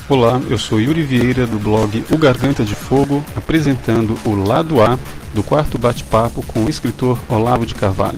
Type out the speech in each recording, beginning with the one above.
Olá, eu sou Yuri Vieira do blog O Garganta de Fogo, apresentando o lado A do quarto bate-papo com o escritor Olavo de Carvalho.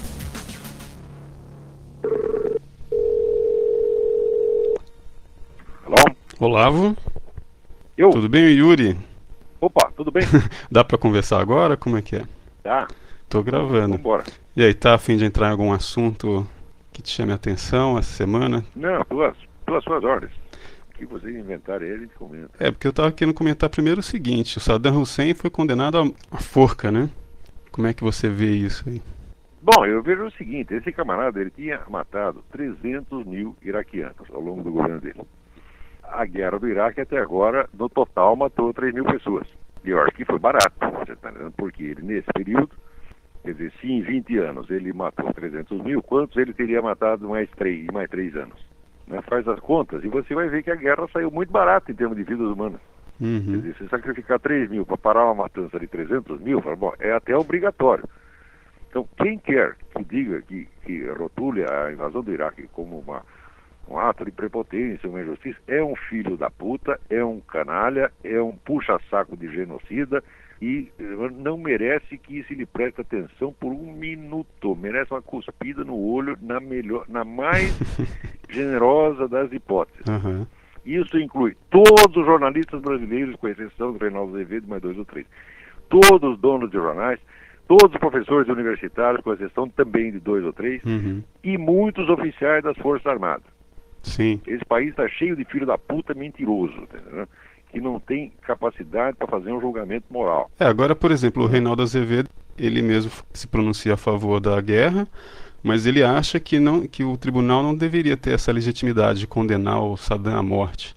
Alô? Olavo, Eu? tudo bem, Yuri? Opa, tudo bem? Dá pra conversar agora? Como é que é? Tá, Tô gravando. vambora. E aí, tá a fim de entrar em algum assunto que te chame a atenção essa semana? Não, pelas suas ordens. O que vocês inventarem aí, a gente comenta. É, porque eu tava querendo comentar primeiro o seguinte, o Saddam Hussein foi condenado à forca, né? Como é que você vê isso aí? Bom, eu vejo o seguinte, esse camarada, ele tinha matado 300 mil iraquianos ao longo do governo dele. A guerra do Iraque até agora, no total, matou 3 mil pessoas. E eu acho que foi barato, você tá entendendo? Porque ele, nesse período, quer dizer, se em 20 anos ele matou 300 mil, quantos ele teria matado mais 3 anos? Né? Faz as contas e você vai ver que a guerra saiu muito barata em termos de vidas humanas. Quer Uhum. dizer, se sacrificar 3 mil para parar uma matança de 300 mil, fala, bom, é até obrigatório. Então, quem quer que diga que rotule a invasão do Iraque como um ato de prepotência, uma injustiça, é um filho da puta, é um canalha, é um puxa-saco de genocida e não merece que se lhe preste atenção por um minuto. Merece uma cuspida no olho na mais generosa das hipóteses. Uhum. Isso inclui todos os jornalistas brasileiros, com exceção do Reinaldo Azevedo, mais 2 ou 3. Todos os donos de jornais, todos os professores universitários, com exceção também de 2 ou 3, Uhum. e muitos oficiais das Forças Armadas. Sim. Esse país está cheio de filho da puta mentiroso, entendeu? Que não tem capacidade para fazer um julgamento moral. Agora, por exemplo, o Reinaldo Azevedo, ele mesmo se pronuncia a favor da guerra, mas ele acha que o tribunal não deveria ter essa legitimidade de condenar o Saddam à morte.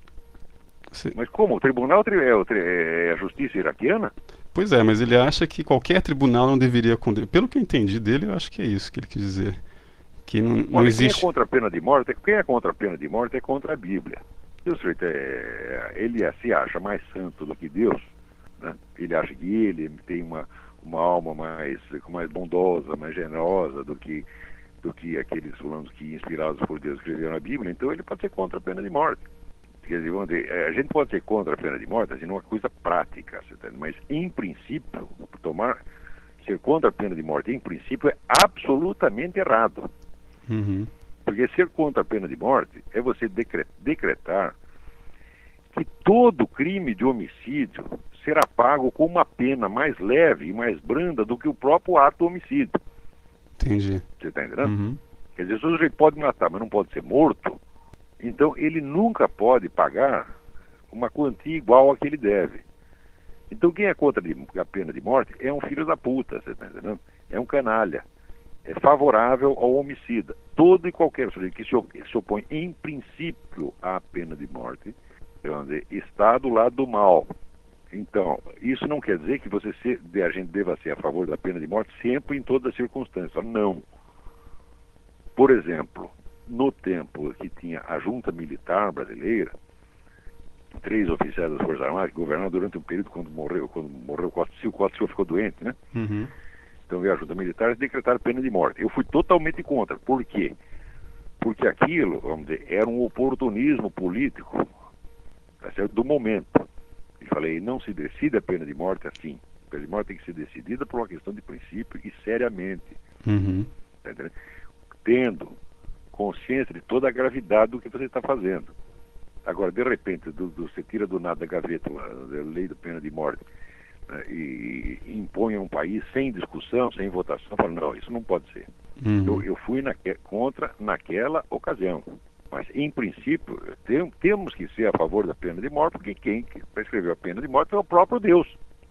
Mas como? O tribunal é a justiça iraquiana? Pois é, mas ele acha que qualquer tribunal não deveria condenar. Pelo que eu entendi dele, eu acho que é isso que ele quis dizer. Que não Olha, existe. quem é contra a pena de morte é contra a Bíblia. E o sujeito ele se acha mais santo do que Deus, né? Ele acha que ele tem uma alma mais bondosa, mais generosa do que aqueles fulanos que, inspirados por Deus, escreveram a Bíblia. Então ele pode ser contra a pena de morte. Quer dizer, a gente pode ser contra a pena de morte, assim, numa coisa prática, mas em princípio, ser contra a pena de morte, em princípio, é absolutamente errado. Uhum. Porque ser contra a pena de morte é você decretar que todo crime de homicídio será pago com uma pena mais leve e mais branda do que o próprio ato homicídio. Entendi. Você está entendendo? Uhum. Quer dizer, se o sujeito pode matar, mas não pode ser morto, então ele nunca pode pagar uma quantia igual a que ele deve. Então quem é contra a pena de morte é um filho da puta, você está entendendo? É um canalha. É favorável ao homicida. Todo e qualquer sujeito que se opõe em princípio à pena de morte, está do lado do mal. Então, isso não quer dizer que a gente deva ser a favor da pena de morte sempre em todas as circunstâncias. Não. Por exemplo, no tempo que tinha a junta militar brasileira, 3 oficiais das Forças Armadas que governaram durante um período quando morreu o Costa Silva ficou doente, né? Uhum. Então veio a ajuda militar e decretaram pena de morte. Eu fui totalmente contra. Por quê? Porque aquilo, vamos dizer, era um oportunismo político, tá certo? Do momento. E falei, não se decide a pena de morte assim. A pena de morte tem que ser decidida por uma questão de princípio e seriamente. Uhum. Tá entendendo? Tendo consciência de toda a gravidade do que você está fazendo. Agora, de repente, você tira do nada da gaveta a lei da pena de morte, né, e impõe a um país sem discussão, sem votação, fala, não, isso não pode ser. Uhum. Eu fui contra naquela ocasião. Mas, em princípio, temos que ser a favor da pena de morte, porque quem prescreveu a pena de morte é o próprio Deus.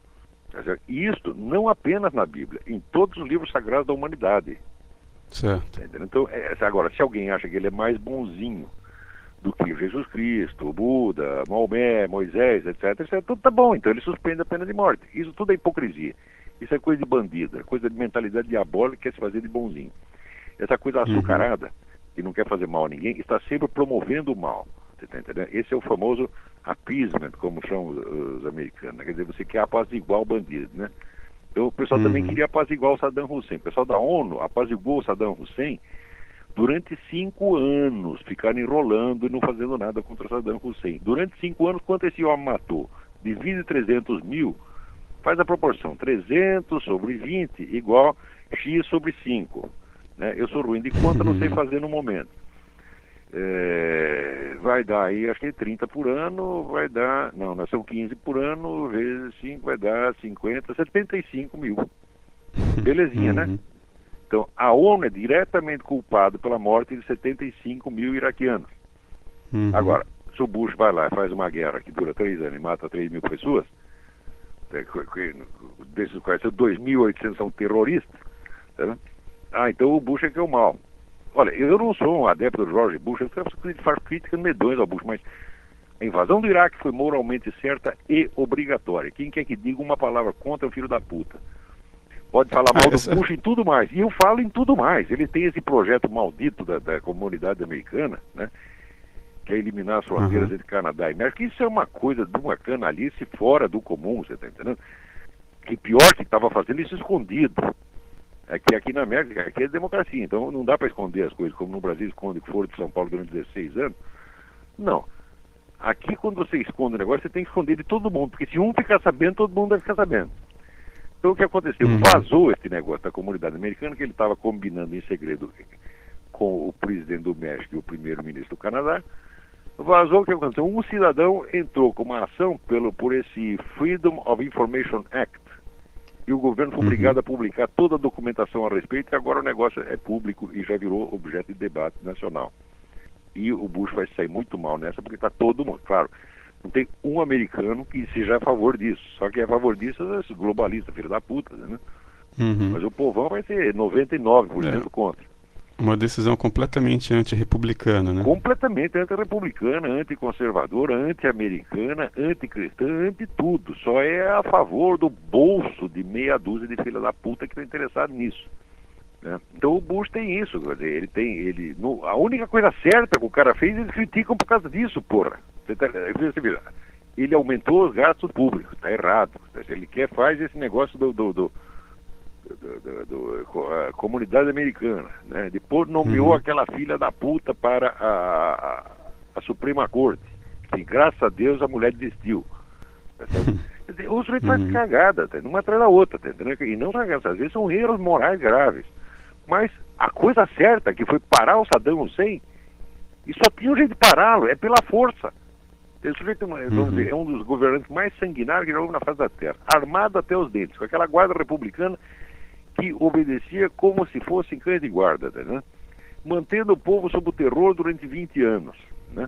E isto não apenas na Bíblia, em todos os livros sagrados da humanidade. Certo. Então, agora, se alguém acha que ele é mais bonzinho do que Jesus Cristo, Buda, Maomé, Moisés, etc., tudo tá bom, então ele suspende a pena de morte. Isso tudo é hipocrisia. Isso é coisa de bandido, é coisa de mentalidade diabólica que quer se fazer de bonzinho. Essa coisa açucarada, que não quer fazer mal a ninguém, está sempre promovendo o mal. Você tá entendendo? Esse é o famoso appeasement, como chamam os americanos. Quer dizer, você quer apaziguar o bandido, né? Então o pessoal também queria apaziguar o Saddam Hussein. O pessoal da ONU apaziguou o Saddam Hussein durante 5 anos, ficaram enrolando e não fazendo nada contra Saddam Hussein. Durante 5 anos, quanto esse homem matou? Divide 300 mil, faz a proporção, 300 sobre 20 igual X sobre 5. Né? Eu sou ruim de conta, não sei fazer no momento. Vai dar aí, acho que 30 por ano, vai dar, não, são 15 por ano, vezes 5, vai dar 50, 75 mil. Belezinha, né? Então, a ONU é diretamente culpada pela morte de 75 mil iraquianos. Agora, se o Bush vai lá e faz uma guerra que dura 3 anos e mata 3 mil pessoas, desses quais 2.800 são terroristas, tá? Então o Bush é que é o mal. Olha, eu não sou um adepto do George Bush, eu faço críticas medonhas ao Bush, mas a invasão do Iraque foi moralmente certa e obrigatória. Quem quer que diga uma palavra contra o filho da puta? Pode falar mal do Bush em tudo mais. E eu falo em tudo mais. Ele tem esse projeto maldito da comunidade americana, né? Que é eliminar as fronteiras entre Canadá e México. Isso é uma coisa de uma canalice fora do comum, você está entendendo? E pior que estava fazendo isso escondido. É que aqui na América, aqui é democracia, então não dá para esconder as coisas, como no Brasil esconde que foram de São Paulo durante 16 anos. Não. Aqui, quando você esconde o negócio, você tem que esconder de todo mundo, porque se um ficar sabendo, todo mundo deve ficar sabendo. Então o que aconteceu? Vazou esse negócio da comunidade americana, que ele estava combinando em segredo com o presidente do México e o primeiro-ministro do Canadá. Vazou o que aconteceu? Um cidadão entrou com uma ação por esse Freedom of Information Act, e o governo foi obrigado a publicar toda a documentação a respeito, e agora o negócio é público e já virou objeto de debate nacional. E o Bush vai sair muito mal nessa, porque está todo mundo, claro, não tem um americano que seja a favor disso, só que é a favor disso é esse globalista, filho da puta, né? Mas o povão vai ser 99% contra. Uma decisão completamente antirrepublicana, né? Completamente antirrepublicana, anticonservadora, anti-americana, anticristã, anti-tudo. Só é a favor do bolso de meia dúzia de filha da puta que está interessado nisso. Né? Então o Bush tem isso, quer dizer, a única coisa certa que o cara fez, eles criticam por causa disso, porra. Ele aumentou os gastos públicos, está errado. Ele faz esse negócio a comunidade americana, né? Depois nomeou aquela filha da puta para a Suprema Corte, que graças a Deus a mulher desistiu. O sujeito faz cagada, uma atrás da outra, e não às vezes são erros morais graves, mas a coisa certa que foi parar o Saddam Hussein, e só tinha um jeito de pará-lo, é pela força. Esse sujeito é um dos governantes mais sanguinários que já houve na face da Terra, armado até os dentes, com aquela guarda republicana que obedecia como se fossem cães de guarda, né? Mantendo o povo sob o terror durante 20 anos. Né?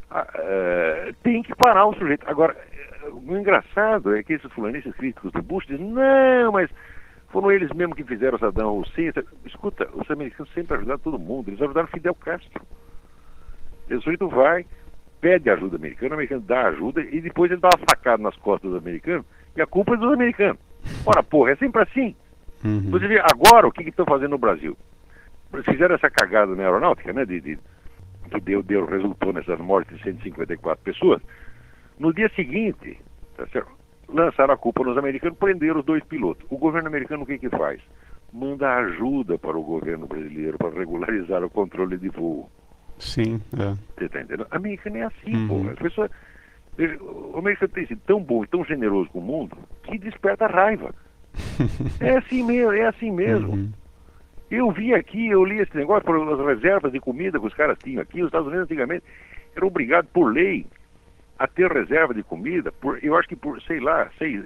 Tem que parar o sujeito. Agora, o engraçado é que esses fulanistas críticos do Bush dizem, não, mas foram eles mesmos que fizeram Saddam Hussein. Escuta, os americanos sempre ajudaram todo mundo, eles ajudaram Fidel Castro. Esse sujeito vai, pede ajuda americana, o americano dá ajuda e depois ele dá uma facada nas costas do americano e a culpa é dos americanos. Ora, porra, é sempre assim. Você vê agora o que estão fazendo no Brasil. Eles fizeram essa cagada na aeronáutica, né? Que resultou nessas mortes de 154 pessoas. No dia seguinte, tá certo? Lançaram a culpa nos americanos, prenderam os 2 pilotos. O governo americano o que faz? Manda ajuda para o governo brasileiro para regularizar o controle de voo. Sim, Você está entendendo? A americana é assim, pô. As pessoas, o americano tem sido tão bom e tão generoso com o mundo que desperta raiva. É assim mesmo. Eu vi aqui, eu li esse negócio por as reservas de comida que os caras tinham aqui. Os Estados Unidos antigamente eram obrigados por lei a ter reserva de comida, eu acho que por, sei lá,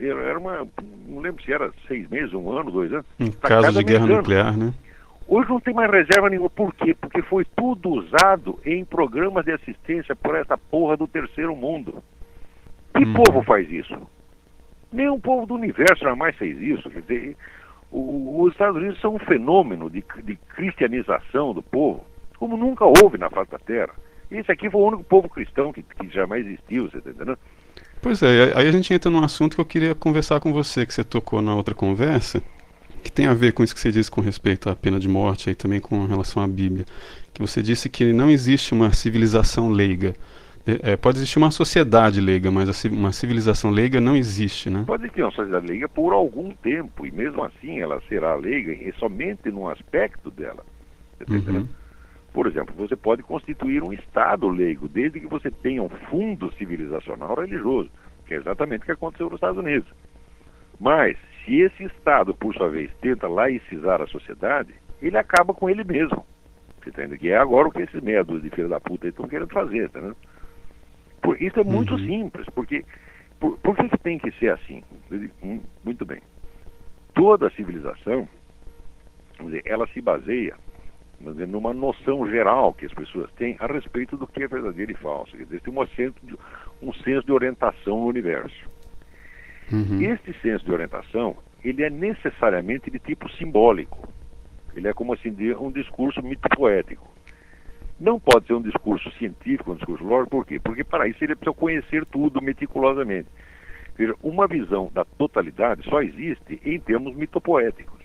não lembro se era 6 meses, 1 ano, 2 anos. Em caso de guerra nuclear, né? Hoje não tem mais reserva nenhuma. Por quê? Porque foi tudo usado em programas de assistência por essa porra do terceiro mundo. Que povo faz isso? Nenhum povo do universo jamais fez isso. Quer dizer, os Estados Unidos são um fenômeno de cristianização do povo, como nunca houve na face da Terra. Esse aqui foi o único povo cristão que jamais existiu, você está entendendo? Pois é, aí a gente entra num assunto que eu queria conversar com você, que você tocou na outra conversa, que tem a ver com isso que você disse com respeito à pena de morte e também com relação à Bíblia. Que você disse que não existe uma civilização leiga. Pode existir uma sociedade leiga, mas uma civilização leiga não existe, né? Pode existir uma sociedade leiga por algum tempo, e mesmo assim ela será leiga somente num aspecto dela. Por exemplo, você pode constituir um Estado leigo, desde que você tenha um fundo civilizacional religioso, que é exatamente o que aconteceu nos Estados Unidos. Mas, se esse Estado, por sua vez, tenta laicizar a sociedade, ele acaba com ele mesmo. Você entende? Que é agora o que esses meia dúzia de filhos da puta estão querendo fazer, tá, né? Isso é muito simples, porque por que tem que ser assim? Muito bem. Toda civilização, vamos dizer, ela se baseia, vamos dizer, numa noção geral que as pessoas têm a respeito do que é verdadeiro e falso. Quer dizer, tem um senso de orientação no universo. Este senso de orientação, ele é necessariamente de tipo simbólico. Ele é como assim, um discurso mito-poético. Não pode ser um discurso científico, um discurso lógico, por quê? Porque para isso ele precisa conhecer tudo meticulosamente. Veja, uma visão da totalidade só existe em termos mitopoéticos.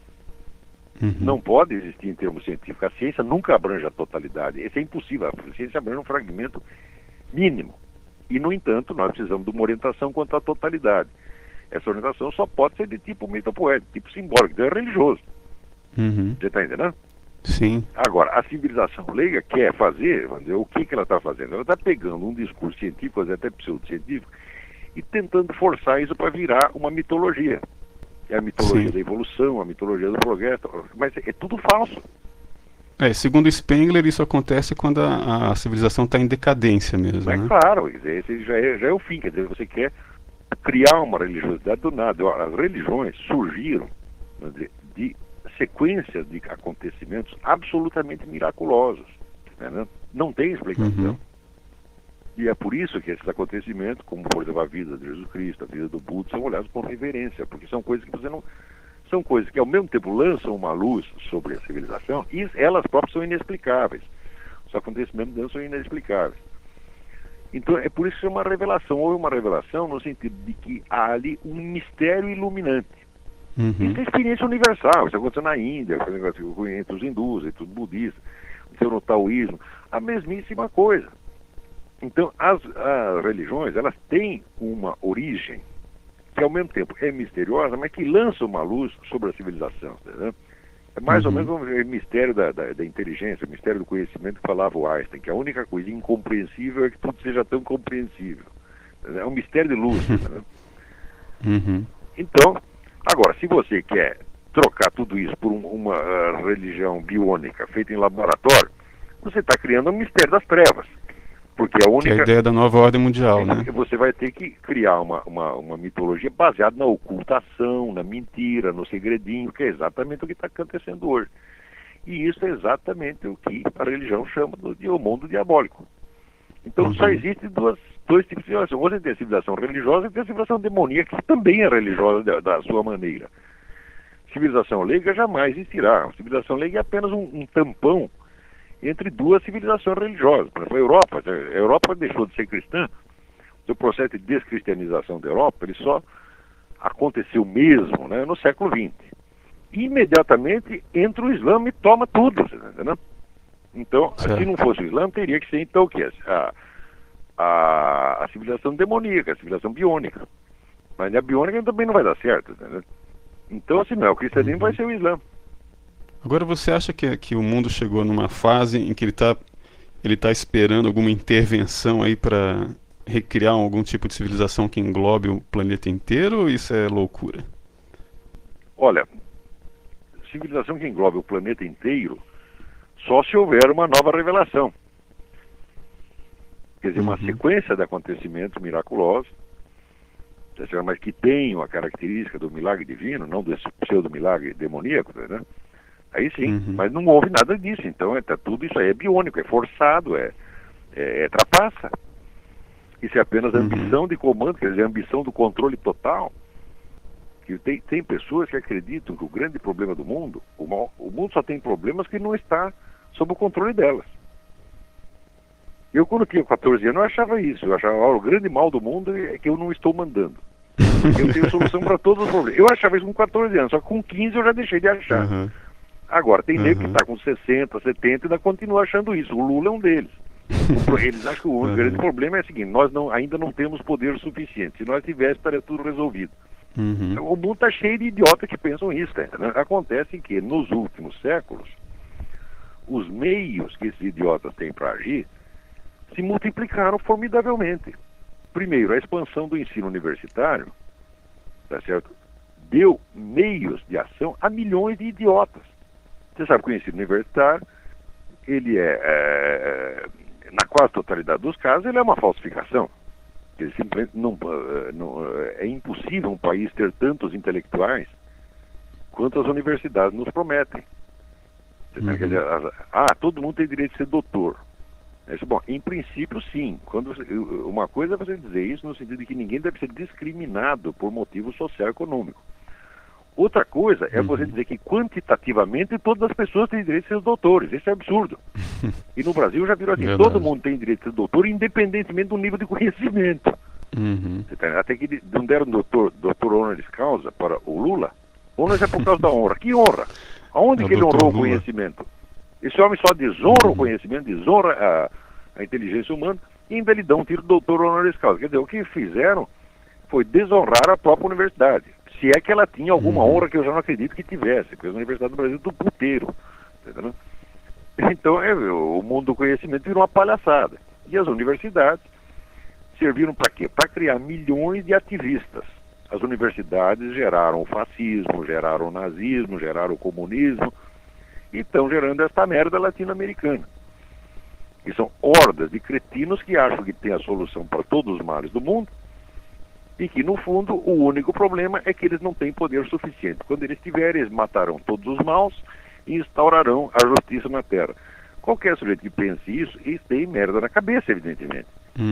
Não pode existir em termos científicos. A ciência nunca abrange a totalidade. Isso é impossível. A ciência abrange um fragmento mínimo. E, no entanto, nós precisamos de uma orientação quanto à totalidade. Essa orientação só pode ser de tipo mitopoético, tipo simbólico, então é religioso. Você está entendendo? Sim. Agora, a civilização leiga quer fazer, vamos dizer, o que ela está fazendo? Ela está pegando um discurso científico, às vezes até pseudocientífico, e tentando forçar isso para virar uma mitologia. É a mitologia da evolução, a mitologia do progresso, mas é tudo falso. Segundo Spengler, isso acontece quando a civilização está em decadência mesmo, né? Claro, esse já é o fim, quer dizer, você quer criar uma religiosidade do nada. As religiões surgiram, vamos dizer, de sequências de acontecimentos absolutamente miraculosos, né? Não tem explicação. E é por isso que esses acontecimentos, como por exemplo a vida de Jesus Cristo, a vida do Buda, são olhados com reverência, porque são coisas que você não... São coisas que ao mesmo tempo lançam uma luz sobre a civilização e elas próprias são inexplicáveis. Os acontecimentos deles são inexplicáveis. Então é por isso que é uma revelação. Houve uma revelação no sentido de que há ali um mistério iluminante. Isso é experiência universal. Isso aconteceu na Índia, entre os hindus, entre os budistas, no taoísmo, a mesmíssima coisa. Então as religiões, elas têm uma origem que ao mesmo tempo é misteriosa, mas que lança uma luz sobre a civilização. Né? É mais ou menos o mistério da inteligência, o mistério do conhecimento que falava o Einstein, que a única coisa incompreensível é que tudo seja tão compreensível. É um mistério de luz. Né? Então, agora, se você quer trocar tudo isso por uma religião biônica feita em laboratório, você está criando um mistério das trevas. Porque a única... Que é a ideia da nova ordem mundial, né? Você vai ter que criar uma mitologia baseada na ocultação, na mentira, no segredinho, que é exatamente o que está acontecendo hoje. E isso é exatamente o que a religião chama de o mundo diabólico. Então só existem dois tipos de civilização. Você tem a civilização religiosa e tem a civilização demoníaca, que também é religiosa da sua maneira. Civilização leiga jamais existirá. A civilização leiga é apenas um tampão entre duas civilizações religiosas. Por exemplo, a Europa deixou de ser cristã. O processo de descristianização da Europa, ele só aconteceu mesmo, né, no século XX. Imediatamente entra o Islã e toma tudo, você tá entendendo? Então, se não fosse o Islã, teria que ser então o quê? A civilização demoníaca, a civilização biônica. Mas a biônica também não vai dar certo, entendeu? Então, se não é o cristianismo, vai ser o Islã. Agora, você acha que o mundo chegou numa fase em que ele tá esperando alguma intervenção aí para recriar algum tipo de civilização que englobe o planeta inteiro, ou isso é loucura? Olha, civilização que englobe o planeta inteiro só se houver uma nova revelação. Quer dizer, uma sequência de acontecimentos miraculosos, mas que tenham a característica do milagre divino, não desse pseudo-milagre demoníaco, né? Aí sim, mas não houve nada disso. Então tudo isso aí é biônico, é forçado, é trapaça. Isso é apenas ambição de comando, quer dizer, ambição do controle total. Que tem pessoas que acreditam que o grande problema do mundo, o mundo só tem problemas que não está sob o controle delas. Eu, quando tinha 14 anos, eu achava isso. Eu achava, o grande mal do mundo é que eu não estou mandando. Eu tenho solução para todos os problemas. Eu achava isso com 14 anos, só que com 15 eu já deixei de achar. Agora, tem nego que está com 60, 70 e ainda continua achando isso. O Lula é um deles. Eles acham que o grande problema é o seguinte: nós ainda não temos poder suficiente. Se nós tivéssemos, estaria tudo resolvido. O mundo está cheio de idiotas que pensam isso. Né? Acontece que nos últimos séculos, os meios que esses idiotas têm para agir se multiplicaram formidavelmente. Primeiro, a expansão do ensino universitário, tá certo? Deu meios de ação a milhões de idiotas. Você sabe que o ensino universitário, ele na quase totalidade dos casos, ele é uma falsificação. Ele simplesmente é impossível um país ter tantos intelectuais quanto as universidades nos prometem. Quer dizer, todo mundo tem direito de ser doutor. Bom, em princípio, sim. Uma coisa é você dizer isso no sentido de que ninguém deve ser discriminado por motivo social e econômico. Outra coisa é você dizer que quantitativamente todas as pessoas têm direito de ser doutores. Isso é absurdo. E no Brasil já virou assim, Verdade. todo mundo tem direito de ser doutor, independentemente do nível de conhecimento. Até que não deram doutor honoris causa para o Lula. Honoris é por causa da honra. Que honra? Aonde que ele honrou o conhecimento? Esse homem só desonra o conhecimento, desonra a inteligência humana e ainda lhe dão um tiro de doutor honoris causa. Quer dizer, o que fizeram foi desonrar a própria universidade. Se é que ela tinha alguma honra, que eu já não acredito que tivesse, porque a Universidade do Brasil é do puteiro. Entendeu? Então, o mundo do conhecimento virou uma palhaçada. E as universidades serviram para quê? Para criar milhões de ativistas. As universidades geraram o fascismo, geraram o nazismo, geraram o comunismo, e estão gerando esta merda latino-americana. E são hordas de cretinos que acham que tem a solução para todos os males do mundo, e que, no fundo, o único problema é que eles não têm poder suficiente. Quando eles tiverem, eles matarão todos os maus e instaurarão a justiça na Terra. Qualquer sujeito que pense isso, eles têm merda na cabeça, evidentemente.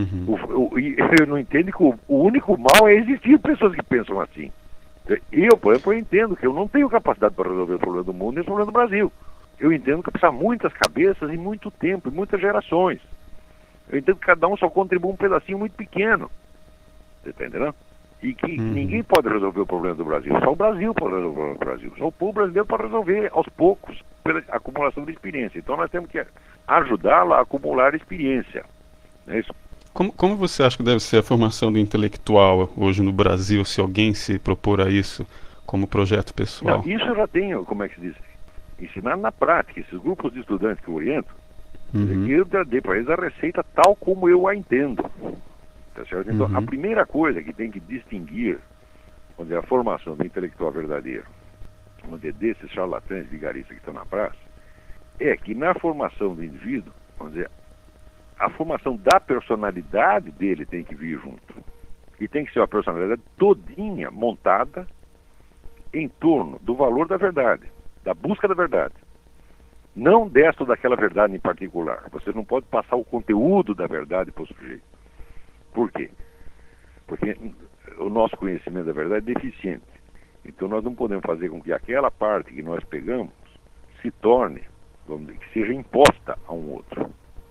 Eu não entendo que o único mal é existir pessoas que pensam assim. Eu, por exemplo, eu entendo que eu não tenho capacidade para resolver o problema do mundo e o problema do Brasil. Eu entendo que precisa muitas cabeças e muito tempo, e muitas gerações. Eu entendo que cada um só contribui um pedacinho muito pequeno. Você está entendendo? E que ninguém pode resolver o problema do Brasil. Só o Brasil pode resolver o problema do Brasil. Só o povo brasileiro pode resolver aos poucos, pela acumulação de experiência. Então nós temos que ajudá-lo a acumular experiência. Não é isso? Como você acha que deve ser a formação do intelectual hoje no Brasil, se alguém se propor a isso como projeto pessoal? Não, isso eu já tenho, como é que se diz? Ensinar na prática. Esses grupos de estudantes que eu oriento, eu já dei para eles a receita tal como eu a entendo. Tá certo? Então, a primeira coisa que tem que distinguir, vamos dizer, a formação do intelectual verdadeiro, vamos dizer, desses charlatães vigaristas que estão na praça, é que na formação do indivíduo, vamos dizer, a formação da personalidade dele tem que vir junto. E tem que ser uma personalidade todinha montada em torno do valor da verdade, da busca da verdade. Não desta ou daquela verdade em particular. Você não pode passar o conteúdo da verdade para o sujeito. Por quê? Porque o nosso conhecimento da verdade é deficiente. Então nós não podemos fazer com que aquela parte que nós pegamos se torne, vamos dizer, que seja imposta a um outro.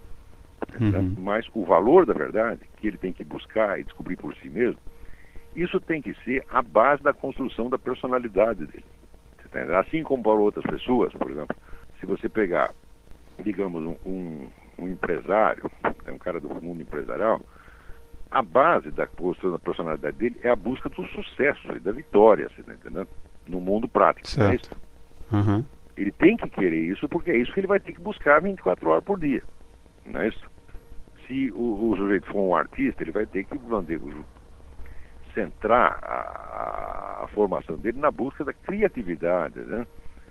Mas o valor da verdade, que ele tem que buscar e descobrir por si mesmo, isso tem que ser a base da construção da personalidade dele. Assim como para outras pessoas, por exemplo, se você pegar, digamos, um empresário, um cara do mundo empresarial, a base da construção da personalidade dele é a busca do sucesso e da vitória, você tá entendendo? No mundo prático. Certo. Não é isso? Ele tem que querer isso porque é isso que ele vai ter que buscar 24 horas por dia. Não é isso? Se o sujeito for um artista, ele vai ter que centrar a formação dele na busca da criatividade, né?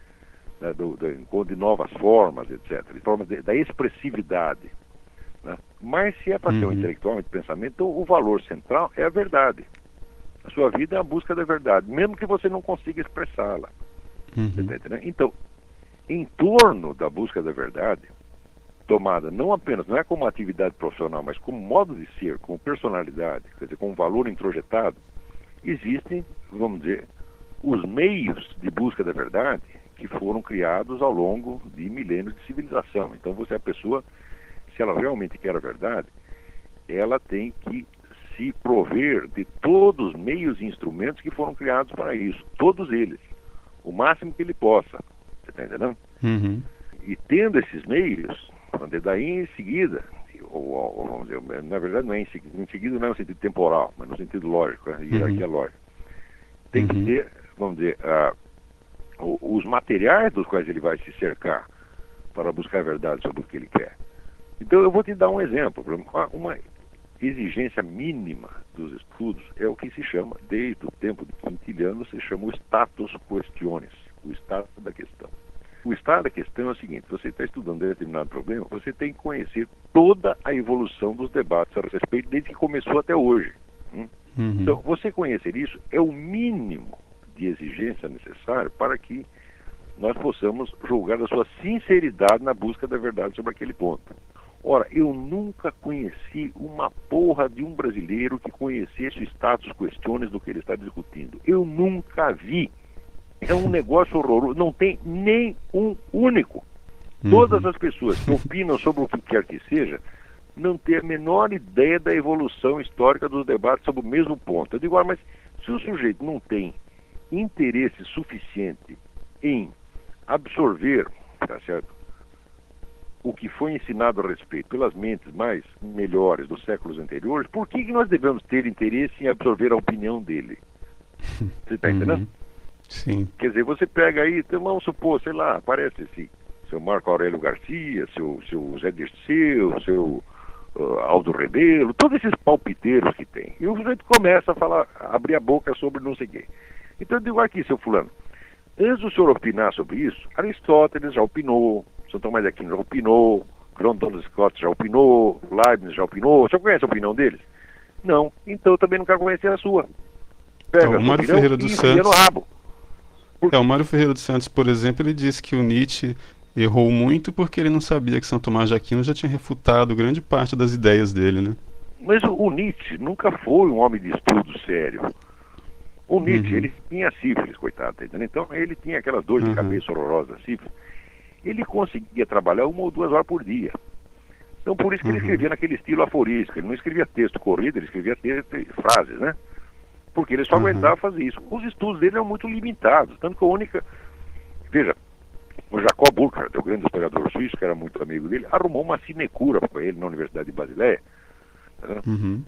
De novas formas, etc. De formas da expressividade. Né? Mas se é para ser um intelectual de pensamento, o valor central é a verdade. A sua vida é a busca da verdade, mesmo que você não consiga expressá-la. Você tá entendendo? Então, em torno da busca da verdade, tomada não é como atividade profissional, mas como modo de ser, como personalidade, quer dizer, como valor introjetado, existem, vamos dizer, os meios de busca da verdade que foram criados ao longo de milênios de civilização. Então você é a pessoa, se ela realmente quer a verdade, ela tem que se prover de todos os meios e instrumentos que foram criados para isso, todos eles, o máximo que ele possa. Você está entendendo? E tendo esses meios, daí em seguida, ou vamos dizer, na verdade não é em seguida não é no sentido temporal, mas no sentido lógico, a hierarquia lógica. Tem que ter, vamos dizer, os materiais dos quais ele vai se cercar para buscar a verdade sobre o que ele quer. Então eu vou te dar um exemplo. Uma exigência mínima dos estudos é o que se chama, desde o tempo de Quintiliano, se chama o status questionis, o estado da questão. O estado da questão é o seguinte: você está estudando determinado problema, você tem que conhecer toda a evolução dos debates a respeito, desde que começou até hoje. Então, você conhecer isso é o mínimo de exigência necessário para que nós possamos julgar a sua sinceridade na busca da verdade sobre aquele ponto. Ora, eu nunca conheci uma porra de um brasileiro que conhecesse o status questiones do que ele está discutindo. Eu nunca vi. É um negócio horroroso. Não tem nem um único. Todas as pessoas que opinam sobre o que quer que seja não têm a menor ideia da evolução histórica dos debates sobre o mesmo ponto. Eu digo, mas se o sujeito não tem interesse suficiente em absorver, tá certo, o que foi ensinado a respeito pelas mentes mais melhores dos séculos anteriores, por que nós devemos ter interesse em absorver a opinião dele? Você está entendendo? Sim. Quer dizer, você pega aí, então, vamos supor, sei lá, aparece esse seu Marco Aurélio Garcia, seu Zé Dirceu, seu Aldo Rebelo, todos esses palpiteiros que tem. E o sujeito começa a falar, a abrir a boca sobre não sei o quê. Então eu digo aqui, seu fulano, antes do senhor opinar sobre isso, Aristóteles já opinou, São Tomás de Aquino já opinou, John Donald Scott já opinou, Leibniz já opinou. O senhor conhece a opinião deles? Não. Então eu também não quero conhecer a sua. Pega o Mário Ferreira dos enfia no Santos. rabo. O Mário Ferreira dos Santos, por exemplo, ele disse que o Nietzsche errou muito porque ele não sabia que São Tomás de Aquino já tinha refutado grande parte das ideias dele, né? Mas o Nietzsche nunca foi um homem de estudo sério. O Nietzsche, ele tinha sífilis, coitado, tá entendendo? Então ele tinha aquelas dores de cabeça horrorosas, sífilis. Ele conseguia trabalhar 1 ou 2 horas por dia. Então por isso que ele escrevia naquele estilo aforístico. Ele não escrevia texto corrido, ele escrevia texto e frases, né? Porque ele só aguentava fazer isso. Os estudos dele eram muito limitados, tanto que a única... Veja, o Jacob Burckhardt, o grande historiador suíço, que era muito amigo dele, arrumou uma sinecura para ele na Universidade de Basileia, né?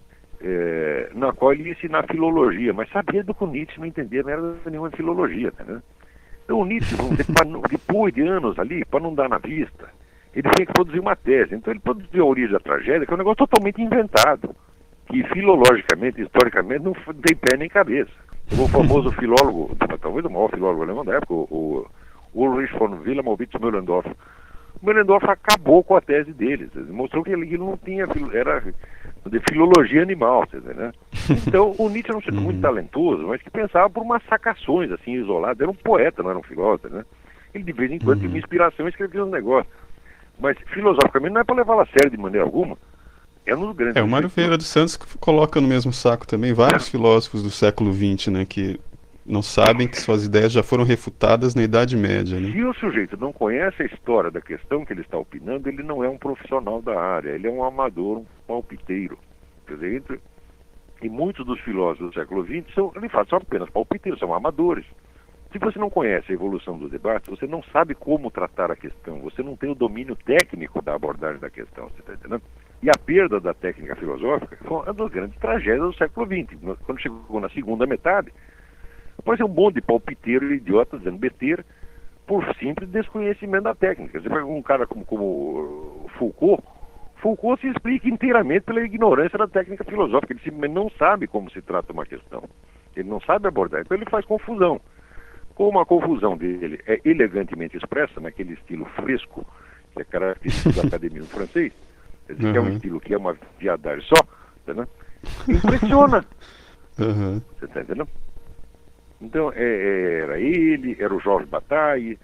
Na qual ele ia ensinar filologia, mas sabia do que o Nietzsche não entendia, não era nenhuma filologia, né? Então o Nietzsche, depois de anos ali, para não dar na vista, ele tinha que produzir uma tese. Então ele produziu a origem da tragédia, que é um negócio totalmente inventado, que filologicamente, historicamente, não tem pé nem cabeça. O famoso filólogo, talvez o maior filólogo alemão da época, o Ulrich von Wilhelmowitz-Mühlendorf. O Mühlendorf acabou com a tese deles. Ele mostrou que ele não tinha, era de filologia animal, né? Então o Nietzsche era um sujeito muito talentoso, mas que pensava por umas sacações assim, isoladas. Era um poeta, não era um filósofo, né? Ele de vez em quando tinha uma inspiração e escrevia uns negócios. Mas filosoficamente não é para levá-la a sério de maneira alguma. É um dos grandes... o Mário Ferreira dos Santos coloca no mesmo saco também vários filósofos do século XX, né, que não sabem que suas ideias já foram refutadas na Idade Média, né? Se o sujeito não conhece a história da questão que ele está opinando, ele não é um profissional da área, ele é um amador, um palpiteiro. Quer dizer, e muitos dos filósofos do século XX são apenas palpiteiros, são amadores. Se você não conhece a evolução dos debates, você não sabe como tratar a questão, você não tem o domínio técnico da abordagem da questão, você está entendendo? E a perda da técnica filosófica foi uma das grandes tragédias do século XX. Quando chegou na segunda metade, apareceu um monte de palpiteiro e idiota dizendo besteira por simples desconhecimento da técnica. Você pega um cara como Foucault se explica inteiramente pela ignorância da técnica filosófica. Ele simplesmente não sabe como se trata uma questão. Ele não sabe abordar. Então ele faz confusão. Como a confusão dele é elegantemente expressa, naquele estilo fresco, que é característico da academia do francês, quer dizer, que é um estilo que é uma viadagem só, né? Impressiona. Você está entendendo? Então, era ele, era o Jorge Bataille,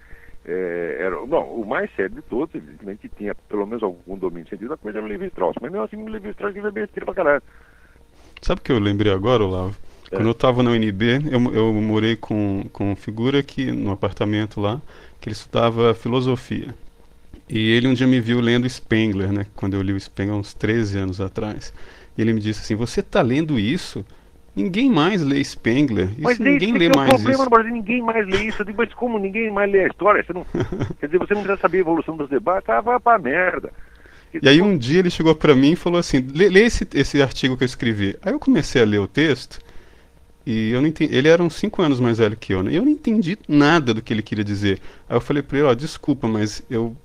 o mais sério de todos, evidentemente, que tinha pelo menos algum domínio de sentido da coisa, era o Levi-Strauss. Mas mesmo assim, o Levi-Strauss escrevia besteira pra caralho. Sabe o que eu lembrei agora, Olavo? Quando eu estava na UNB, eu morei com figura aqui no apartamento lá, que ele estudava filosofia. E ele um dia me viu lendo Spengler, né? Quando eu li o Spengler, uns 13 anos atrás. E ele me disse assim, você está lendo isso? Ninguém mais lê Spengler. Mas ninguém lê mais mais problema isso. No Brasil, ninguém mais lê isso. Eu digo, mas como ninguém mais lê a história? Você não... Quer dizer, você não precisa saber a evolução dos debates? Vai pra merda. E aí um dia ele chegou para mim e falou assim, lê esse artigo que eu escrevi. Aí eu comecei a ler o texto e eu não entendi. Ele era uns 5 anos mais velho que eu, né? Eu não entendi nada do que ele queria dizer. Aí eu falei para ele, desculpa, mas eu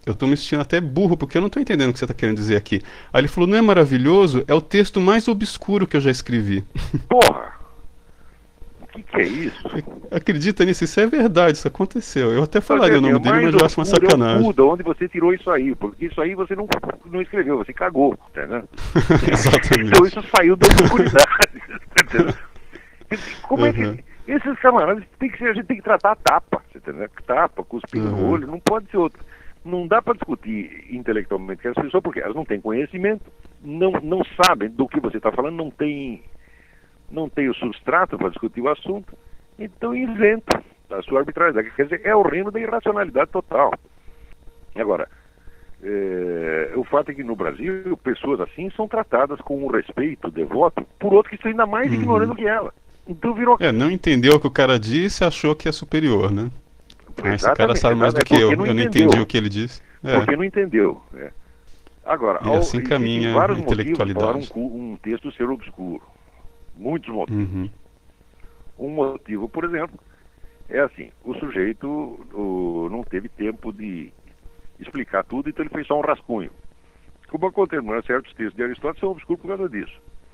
eu tô me sentindo até burro, porque eu não tô entendendo o que você tá querendo dizer aqui. Aí ele falou, não é maravilhoso? É o texto mais obscuro que eu já escrevi. Porra! O que é isso? Acredita nisso? Isso é verdade, isso aconteceu. Eu até Mas falaria o nome o dele, mais mas eu acho uma obscuro é o sacanagem. cu, de onde você tirou isso aí, porque isso aí você não escreveu, você cagou, entendeu? Exatamente. Então isso saiu da obscuridade, entendeu? Como é que... Esses camaradas a gente tem que tratar a tapa, entendeu? Tapa, cuspir no olho, não pode ser outro. Não dá para discutir intelectualmente com as pessoas, porque elas não têm conhecimento, não sabem do que você está falando, não tem o substrato para discutir o assunto, então inventa a sua arbitrariedade. Quer dizer, é o reino da irracionalidade total. Agora, o fato é que no Brasil, pessoas assim são tratadas com um respeito devoto por outros que estão ainda mais ignorantes que ela. Então virou... não entendeu o que o cara disse e achou que é superior, né? Esse cara sabe mais do que eu. Eu não entendi o que ele disse. Porque não entendeu. Agora, e assim existem caminha vários a motivos intelectualidade. para um texto ser obscuro. Muitos motivos. Um motivo, por exemplo, é assim, o sujeito não teve tempo de explicar tudo, então ele fez só um rascunho. Como acontece, certos textos de Aristóteles são obscuros por causa disso.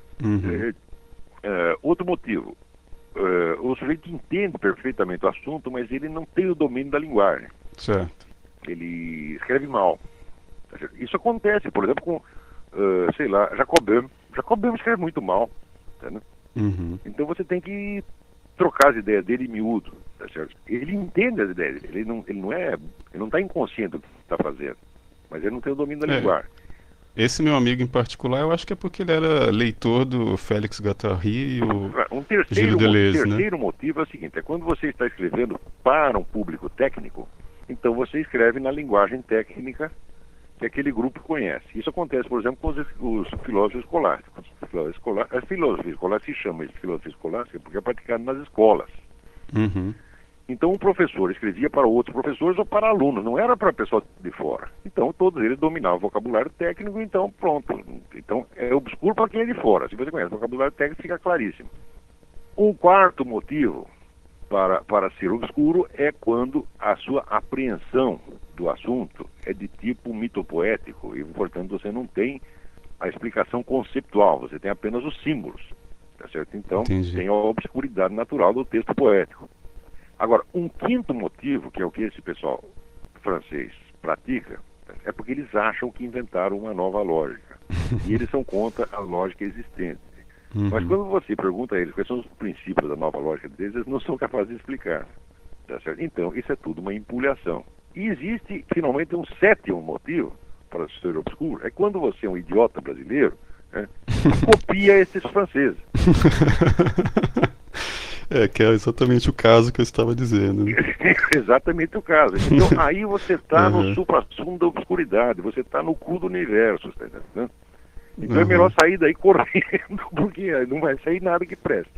Outro motivo, o sujeito entende perfeitamente o assunto, mas ele não tem o domínio da linguagem. Certo. Ele escreve mal. Isso acontece, por exemplo, com, sei lá, Jacobin. Jacobin escreve muito mal. Tá, né? Então você tem que trocar as ideias dele em miúdo. Tá certo? Ele entende as ideias dele, ele não está inconsciente do que está fazendo, mas ele não tem o domínio da linguagem. Esse meu amigo em particular, eu acho que é porque ele era leitor do Félix Guattari e o Gilles Deleuze, Um terceiro motivo é o seguinte, é quando você está escrevendo para um público técnico, então você escreve na linguagem técnica que aquele grupo conhece. Isso acontece, por exemplo, com os filósofos escolásticos. A filosofia escolástica se chama de filosofia escolástica porque é praticada nas escolas. Então um professor escrevia para outros professores ou para alunos, não era para pessoa de fora. Então todos eles dominavam o vocabulário técnico, então pronto. Então é obscuro para quem é de fora. Se você conhece o vocabulário técnico, fica claríssimo. Um quarto motivo para ser obscuro é quando a sua apreensão do assunto é de tipo mitopoético e, portanto, você não tem a explicação conceptual, você tem apenas os símbolos. Tá certo? Então, tem a obscuridade natural do texto poético. Agora, um quinto motivo, que é o que esse pessoal francês pratica, é porque eles acham que inventaram uma nova lógica. E eles são contra a lógica existente. Mas quando você pergunta a eles quais são os princípios da nova lógica deles, eles não são capazes de explicar. Tá certo? Então, isso é tudo uma empulhação. E existe, finalmente, um sétimo motivo para ser obscuro. É quando você é um idiota brasileiro, né, copia esses franceses. Que é exatamente o caso que eu estava dizendo. Né? Exatamente o caso. Então, aí você está no supra-sumo da obscuridade, você está no cu do universo, tá entendendo? Então é melhor sair daí correndo, porque não vai sair nada que preste.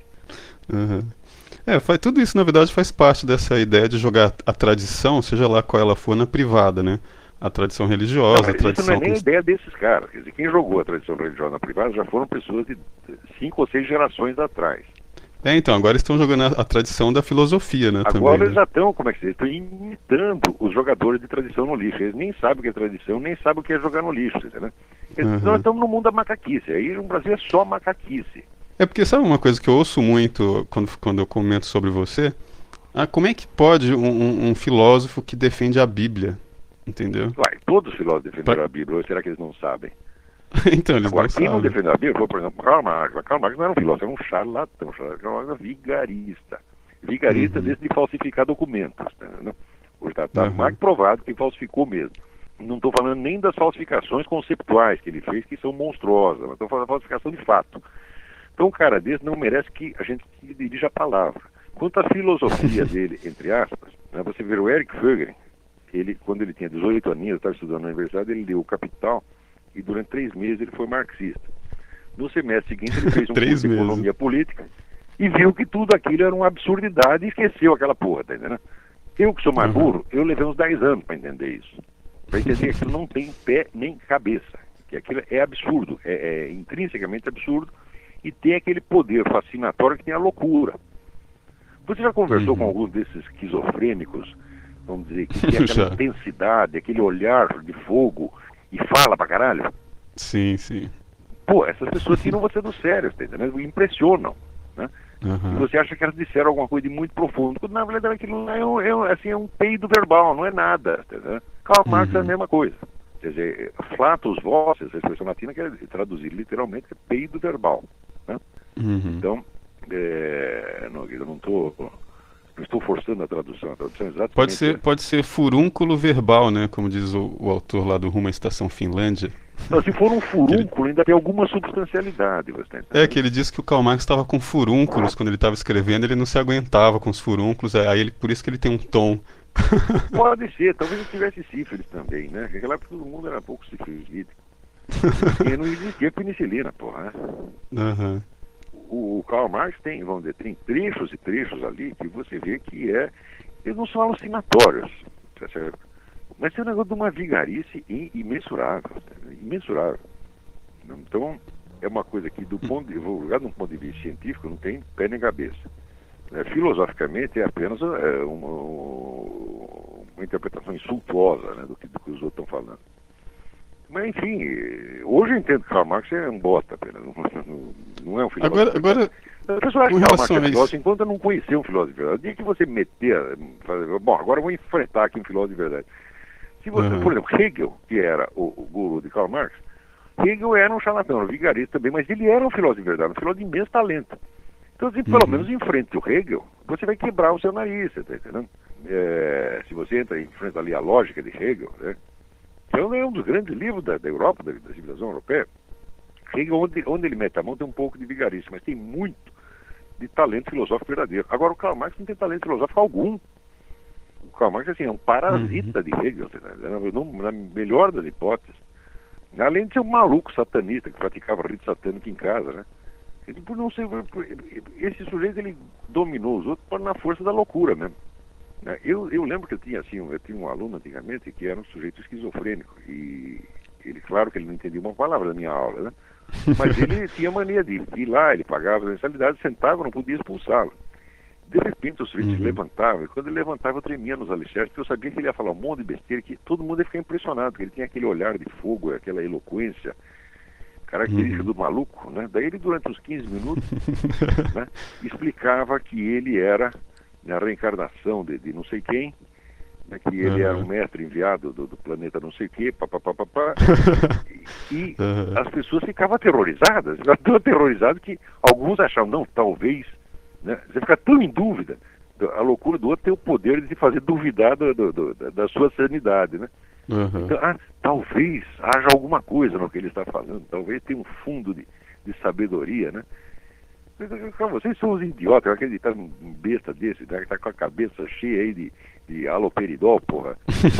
Tudo isso, na verdade, faz parte dessa ideia de jogar a tradição, seja lá qual ela for, na privada, né? A tradição religiosa, a tradição... Isso não é nem a ideia desses caras. Quer dizer, quem jogou a tradição religiosa na privada já foram pessoas de 5 ou 6 gerações atrás. Então, agora estão jogando a tradição da filosofia, né? Agora também, eles já estão, como é que se diz? Estão imitando os jogadores de tradição no lixo. Eles nem sabem o que é tradição, nem sabem o que é jogar no lixo, entendeu? Nós estamos no mundo da macaquice. Aí no Brasil é só macaquice. É porque sabe uma coisa que eu ouço muito quando eu comento sobre você? Como é que pode um filósofo que defende a Bíblia, entendeu? Todos os filósofos defenderam a Bíblia, ou será que eles não sabem? Então, eles Agora, não quem sabem. não defendeu a Bíblia foi, por exemplo, Karl Marx. Karl Marx não era um filósofo, era um charlatão, era vigarista. Vigarista desde de falsificar documentos. Né? Hoje está mais que provado que falsificou mesmo. Não estou falando nem das falsificações conceptuais que ele fez, que são monstruosas, mas estou falando da falsificação de fato. Então, um cara desse não merece que a gente dirija a palavra. Quanto à filosofia dele, entre aspas, né, você vê o Eric Fögel, quando ele tinha 18 aninhos, estava estudando na universidade, ele leu o Capital e durante 3 meses ele foi marxista. No semestre seguinte ele fez um curso de economia política e viu que tudo aquilo era uma absurdidade e esqueceu aquela porra, tá entendendo? Eu que sou mais burro, eu levei uns 10 anos para entender isso. Para entender que aquilo não tem pé nem cabeça, que aquilo é absurdo, é intrinsecamente absurdo e tem aquele poder fascinatório que tem a loucura. Você já conversou com alguns desses esquizofrênicos vamos dizer, que tem aquela intensidade, aquele olhar de fogo e fala pra caralho. Sim, sim. Pô, essas pessoas tiram você do sério, tá entendendo? Impressionam, né? E você acha que elas disseram alguma coisa de muito profundo, quando na verdade aquilo lá é um peido verbal, não é nada, tá entendendo? Karl Marx é a mesma coisa. Quer dizer, flatus voces, a expressão latina quer traduzir literalmente é peido verbal, né? Então, eu não estou forçando a tradução exatamente... Pode ser furúnculo verbal, né? Como diz o autor lá do Rumo à Estação Finlândia. Não, se for um furúnculo, ainda tem alguma substancialidade. Que ele disse que o Karl Marx estava com furúnculos quando ele estava escrevendo, ele não se aguentava com os furúnculos, por isso que ele tem um tom. Pode ser, talvez ele tivesse sífilis também, né? Naquela época todo mundo era pouco sífilis. E não existia penicilina, porra, né? O Karl Marx tem, vamos dizer, tem trechos e trechos ali que você vê que eles não são alucinatórios, tá certo? Mas é um negócio de uma vigarice imensurável, imensurável. Então, é uma coisa que, vou jogar de um ponto de vista científico, não tem pé nem cabeça. Filosoficamente, é apenas uma interpretação insultuosa, né, do que os outros estão falando. Mas, enfim, hoje eu entendo que Karl Marx é um bosta apenas, não é um filósofo. Agora a pessoa acha que Karl Marx é filósofo enquanto eu não conhecer um filósofo de verdade. O dia que você bom, agora eu vou enfrentar aqui um filósofo de verdade. Se você, por exemplo, Hegel, que era o guru de Karl Marx, Hegel era um charlatão, um vigarista também, mas ele era um filósofo de verdade, um filósofo de imenso talento. Então, se pelo menos enfrente o Hegel, você vai quebrar o seu nariz, você tá entendendo? Se você enfrenta ali a lógica de Hegel, né? Que é um dos grandes livros da Europa, da civilização europeia. Hegel, onde ele mete a mão, tem um pouco de vigarice, mas tem muito de talento filosófico verdadeiro. Agora, o Karl Marx não tem talento filosófico algum. O Karl Marx assim, é um parasita de Hegel, na melhor das hipóteses. Além de ser um maluco satanista que praticava rito satânico em casa, né? Ele, por não ser, esse sujeito ele dominou os outros na força da loucura mesmo. Eu lembro que eu tinha um aluno antigamente que era um sujeito esquizofrênico e ele, claro que ele não entendia uma palavra da minha aula, né? Mas ele tinha mania de ir lá, ele pagava a mensalidade, sentava, não podia expulsá-lo. De repente o sujeito se levantava, e quando ele levantava eu tremia nos alicerces, porque eu sabia que ele ia falar um monte de besteira, que todo mundo ia ficar impressionado, porque ele tinha aquele olhar de fogo, aquela eloquência característica do maluco, né? Daí ele, durante uns 15 minutos, né, explicava que ele era a reencarnação de não sei quem, né, que ele era um mestre enviado do planeta não sei o quê, e as pessoas ficavam aterrorizadas, tão aterrorizadas que alguns achavam, não, talvez, né, você fica tão em dúvida, a loucura do outro tem o poder de te fazer duvidar da sua sanidade, né? Então, talvez haja alguma coisa no que ele está falando, talvez tenha um fundo de sabedoria, né? Vocês são os idiotas, eu acreditar num besta desse, né, que está com a cabeça cheia aí de haloperidol, porra.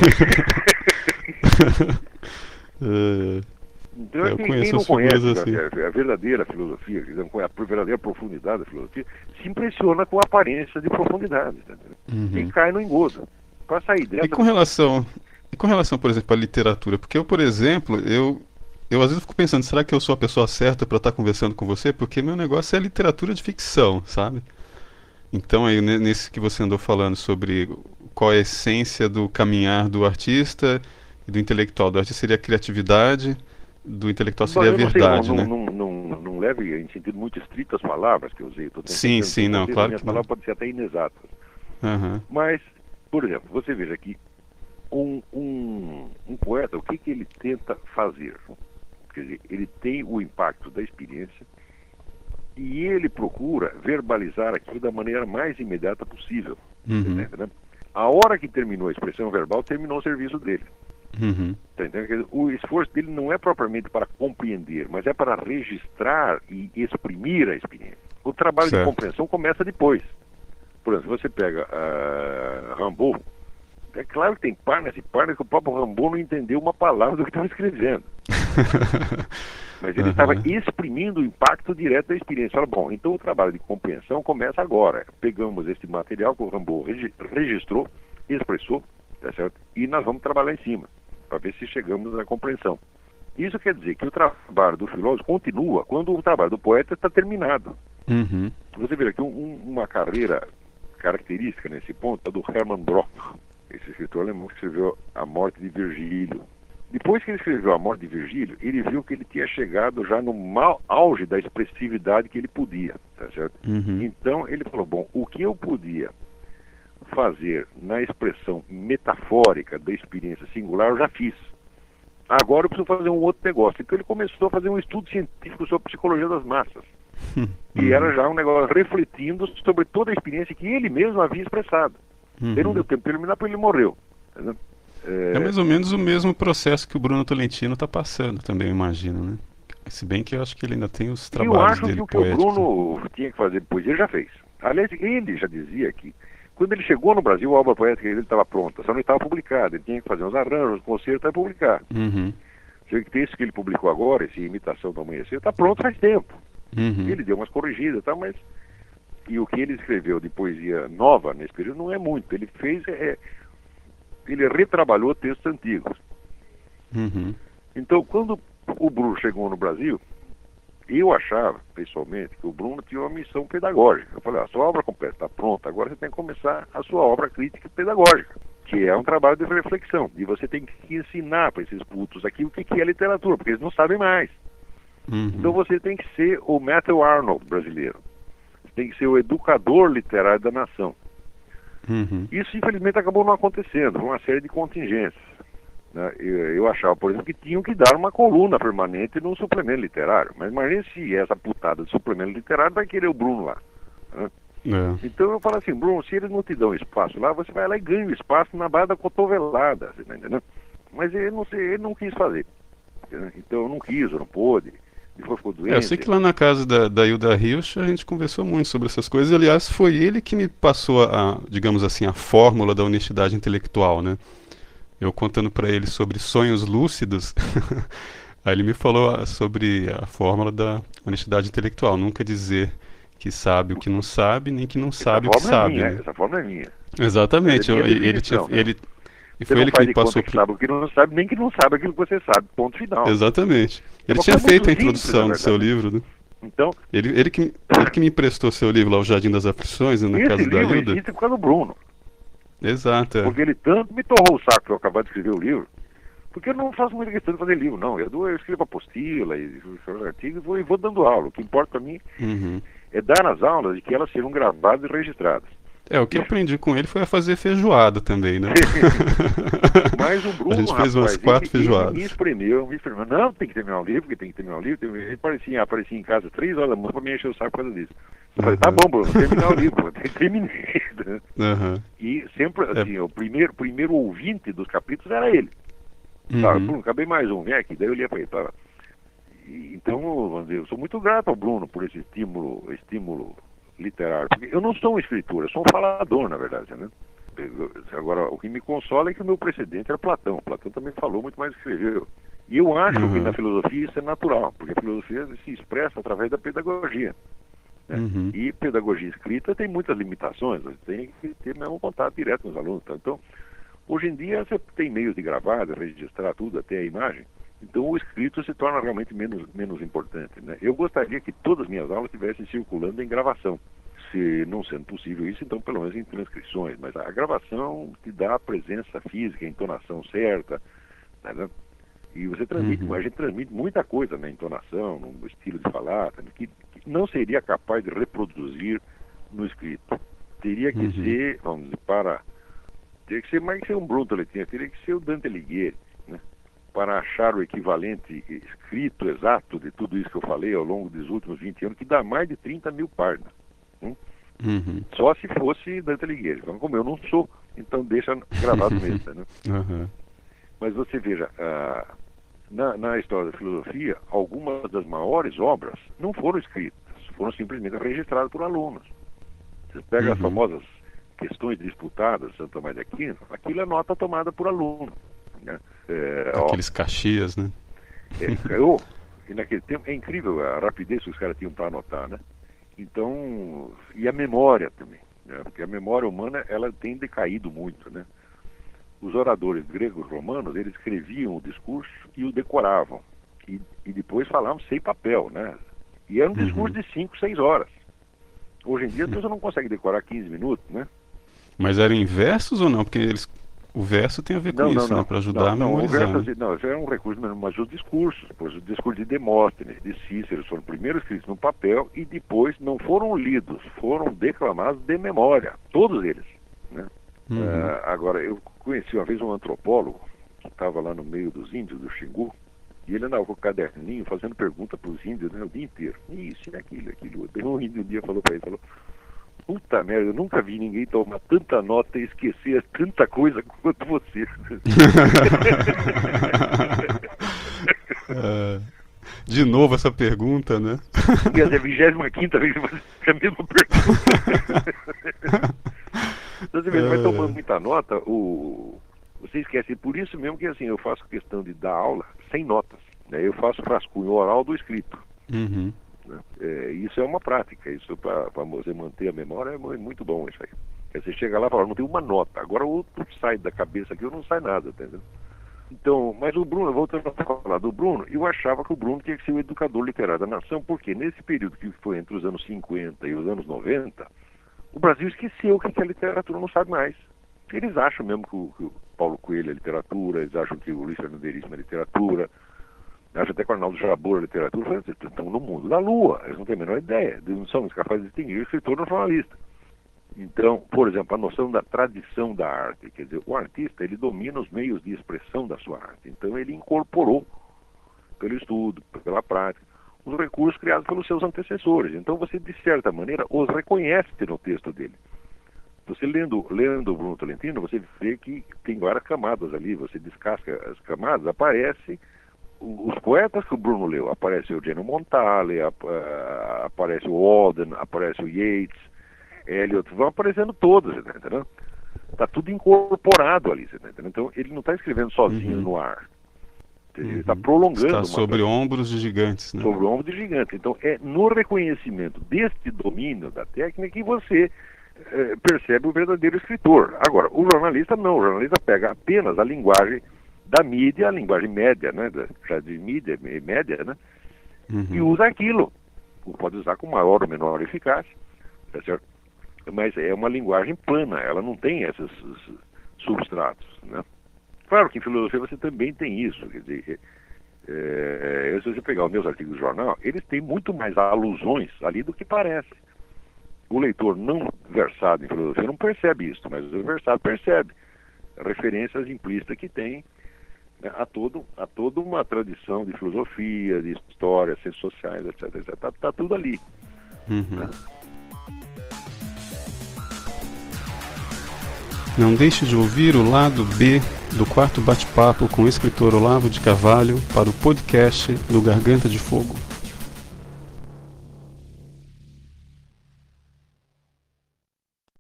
Então, quem não conhece assim. a verdadeira filosofia, a verdadeira profundidade da filosofia, se impressiona com a aparência de profundidade, tá? E cai no engodo. Para sair dessa... E com relação, por exemplo, à literatura, porque eu, por exemplo, eu às vezes fico pensando, será que eu sou a pessoa certa para estar conversando com você? Porque meu negócio é literatura de ficção, sabe? Então aí nesse que você andou falando sobre qual é a essência do caminhar do artista e do intelectual. Do artista seria a criatividade, do intelectual seria a verdade, né? Não leve em sentido muito estrito as palavras que eu usei. Sim, não, claro que as palavras podem ser até inexatas. Mas, por exemplo, você veja aqui, um poeta, o que ele tenta fazer? Quer dizer, ele tem o impacto da experiência e ele procura verbalizar aquilo da maneira mais imediata possível. Né? A hora que terminou a expressão verbal, terminou o serviço dele. Tá entendendo? O esforço dele não é propriamente para compreender, mas é para registrar e exprimir a experiência. O trabalho de compreensão começa depois. Por exemplo, você pega Rimbaud, é claro que tem páginas e páginas que o próprio Rimbaud não entendeu uma palavra do que estava escrevendo. Mas ele estava exprimindo o impacto direto da experiência. Fala, bom, então o trabalho de compreensão começa agora. Pegamos este material que o Rimbaud registrou, expressou, tá certo? E nós vamos trabalhar em cima, para ver se chegamos na compreensão. Isso quer dizer que o trabalho do filósofo continua quando o trabalho do poeta está terminado. Você vê aqui uma carreira característica nesse ponto, é do Hermann Broch. esse escritor alemão que escreveu A Morte de Virgílio. Depois que ele escreveu A Morte de Virgílio, ele viu que ele tinha chegado já no auge da expressividade que ele podia, tá certo? Uhum. Então ele falou, bom, o que eu podia fazer na expressão metafórica da experiência singular, eu já fiz. Agora eu preciso fazer um outro negócio. Então ele começou a fazer um estudo científico sobre psicologia das massas. E era já um negócio refletindo sobre toda a experiência que ele mesmo havia expressado. Ele não deu tempo de terminar porque ele morreu. Entendeu? É mais ou menos o mesmo processo que o Bruno Tolentino está passando também, eu imagino, né? Se bem que eu acho que ele ainda tem os trabalhos eu acho dele que o que poéticos. o Bruno tinha que fazer depois, ele já fez. Aliás, ele já dizia que quando ele chegou no Brasil, a obra poética dele estava pronta, só não estava publicada. Ele tinha que fazer uns arranjos, concertos, e publicar. Uhum. O texto que ele publicou agora, esse Imitação do Amanhecer, está pronto faz tempo. Uhum. Ele deu umas corrigidas, tá, mas... E o que ele escreveu de poesia nova nesse período não é muito. Ele fez... Ele retrabalhou textos antigos. Uhum. Então, quando o Bruno chegou no Brasil, eu achava, pessoalmente, que o Bruno tinha uma missão pedagógica. Eu falei, a sua obra completa está pronta, agora você tem que começar a sua obra crítica pedagógica, que é um trabalho de reflexão. E você tem que ensinar para esses putos aqui o que é literatura, porque eles não sabem mais. Uhum. Então você tem que ser o Matthew Arnold brasileiro. Você tem que ser o educador literário da nação. Uhum. Isso, infelizmente, acabou não acontecendo, por uma série de contingências. Né? Eu achava, por exemplo, que tinham que dar uma coluna permanente num suplemento literário. Mas imagine se essa putada de suplemento literário vai querer o Bruno lá. Né? É. Então eu falo assim, Bruno, se eles não te dão espaço lá, você vai lá e ganha o espaço na base da cotovelada. Você tá entendendo? Mas ele não quis fazer. Então eu não quis, eu não pude. Depois ficou doente. Eu sei que lá na casa da Hilda Hilsch a gente conversou muito sobre essas coisas. Aliás, foi ele que me passou digamos assim, a fórmula da honestidade intelectual, né? Eu contando para ele sobre sonhos lúcidos, aí ele me falou sobre a fórmula da honestidade intelectual. Nunca dizer que sabe o que não sabe, nem que não sabe o que sabe. Né? Essa fórmula é minha. Exatamente. E foi ele que me passou. Que sabe o que não sabe, nem que não sabe aquilo que você sabe. Ponto final. Exatamente. Ele tinha feito a introdução do seu livro, né? Então, ele que me emprestou seu livro lá, O Jardim das Aflições, né, na casa da Hilda. Esse livro existe por causa do Bruno. Exato. Porque ele tanto me torrou o saco para eu acabar de escrever o livro. Porque eu não faço muita questão de fazer livro, não. Eu escrevo apostila e artigos e vou dando aula. O que importa para mim é dar as aulas e que elas sejam gravadas e registradas. O que eu aprendi com ele foi a fazer feijoada também, né? Mas o Bruno, a gente fez umas 4 feijoadas. Ele me espremeu. Não, tem que terminar o livro, porque tem que terminar o livro. Ele aparecia em casa 3 horas da manhã para me encher o saco por causa disso. Eu falei, tá bom, Bruno, terminar o livro. Terminei. E sempre, assim, o primeiro ouvinte dos capítulos era ele. Tá, Bruno, acabei mais um, vem aqui. Daí eu li para ele. Tá. Então, vamos dizer, eu sou muito grato ao Bruno por esse estímulo literário. Porque eu não sou um escritor, eu sou um falador, na verdade, né? Agora, o que me consola é que o meu precedente era Platão. Platão também falou muito mais do que escreveu. E eu acho que na filosofia isso é natural, porque a filosofia se expressa através da pedagogia. Né? E pedagogia escrita tem muitas limitações, você tem que ter mesmo contato direto com os alunos. Tá? Então, hoje em dia você tem meios de gravar, de registrar tudo, até a imagem. Então o escrito se torna realmente menos importante. Né? Eu gostaria que todas as minhas aulas estivessem circulando em gravação. Se não sendo possível isso, então pelo menos em transcrições. Mas a gravação te dá a presença física, a entonação certa. Né? E você transmite, a gente transmite muita coisa na entonação, no estilo de falar, que não seria capaz de reproduzir no escrito. Teria que ser, vamos dizer, teria que ser mais que ser um Bruno Tolentino, teria que ser o Dante Alighieri, né? Para achar o equivalente escrito exato de tudo isso que eu falei ao longo dos últimos 20 anos, que dá mais de 30 mil páginas. Só se fosse Dante Alighieri. Então, como eu não sou, então deixa gravado mesmo. Né? Mas você veja, na história da filosofia, algumas das maiores obras não foram escritas, foram simplesmente registradas por alunos. Você pega as famosas questões disputadas, Santo Tomás de Aquino, aquilo é nota tomada por aluno. Né? Aqueles Caxias, né? E naquele tempo é incrível a rapidez que os caras tinham para anotar, né? Então, e a memória também, né? Porque a memória humana, ela tem decaído muito, né? Os oradores gregos romanos, eles escreviam o discurso e o decoravam. E depois falavam sem papel, né? E era um discurso de 5, 6 horas. Hoje em dia, você não consegue decorar 15 minutos, né? Mas eram em versos ou não? Porque eles o verso tem a ver com Não, isso, não, né? Para ajudar a memorizar. O verso, não, isso é um recurso, mas os discursos, pois os discursos de Demóstenes, de Cícero, foram primeiro escritos no papel e depois não foram lidos, foram declamados de memória, todos eles, né? Agora, eu conheci uma vez um antropólogo que estava lá no meio dos índios do Xingu, e ele andava com o caderninho fazendo pergunta para os índios, né, o dia inteiro. Isso, aquilo. Um índio um dia falou para ele, puta merda, eu nunca vi ninguém tomar tanta nota e esquecer tanta coisa quanto você. De novo essa pergunta, né? Quer dizer, a 25ª vez que você faz a mesma pergunta. Então você vai tomando muita nota, você esquece. Por isso mesmo que assim, eu faço questão de dar aula sem notas, né? Eu faço rascunho oral do escrito. Uhum. Isso é uma prática, isso para você manter a memória é muito bom isso aí. Você chega lá e fala, não tem uma nota, agora o outro sai da cabeça aqui, eu não sai nada, entendeu? Então, mas o Bruno, voltando a falar do Bruno, eu achava que o Bruno tinha que ser o educador literário da nação, porque nesse período que foi entre os anos 50 e os anos 90, o Brasil esqueceu que a literatura não sabe mais. Eles acham mesmo que o Paulo Coelho é literatura, eles acham que o Luiz Fernando Veríssimo é literatura, acho até que o Arnaldo Jabor é literatura, estão no mundo da lua, eles não têm a menor ideia, eles não são capazes de distinguir o escritor do jornalista. Então, por exemplo, a noção da tradição da arte, quer dizer, o artista, ele domina os meios de expressão da sua arte, então ele incorporou, pelo estudo, pela prática, os recursos criados pelos seus antecessores, então você, de certa maneira, os reconhece no texto dele. Você lendo o Bruno Tolentino, você vê que tem várias camadas ali, você descasca as camadas, aparece os poetas que o Bruno leu, aparece o Eugenio Montale, aparece o Auden, aparece o Yeats, Eliot, vão aparecendo todos, entendeu? Está tudo incorporado ali, entendeu? Então ele não está escrevendo sozinho no ar, ele está prolongando. Está sobre ombros de gigantes, né? Sobre ombros de gigantes. Então é no reconhecimento deste domínio da técnica que você percebe o verdadeiro escritor. Agora, o jornalista não, o jornalista pega apenas a linguagem da mídia, a linguagem média, né, já de mídia e média, né, e usa aquilo. Pode usar com maior ou menor eficácia, tá certo? Mas é uma linguagem plana, ela não tem esses substratos, né? Claro que em filosofia você também tem isso, quer dizer, se você pegar os meus artigos do jornal, eles têm muito mais alusões ali do que parece. O leitor não versado em filosofia não percebe isso, mas o versado percebe referências implícitas que tem, né, a toda uma tradição de filosofia, de história, ciências sociais, etc. Tá tudo ali. Né? Não deixe de ouvir o lado B do quarto bate-papo com o escritor Olavo de Carvalho para o podcast do Garganta de Fogo.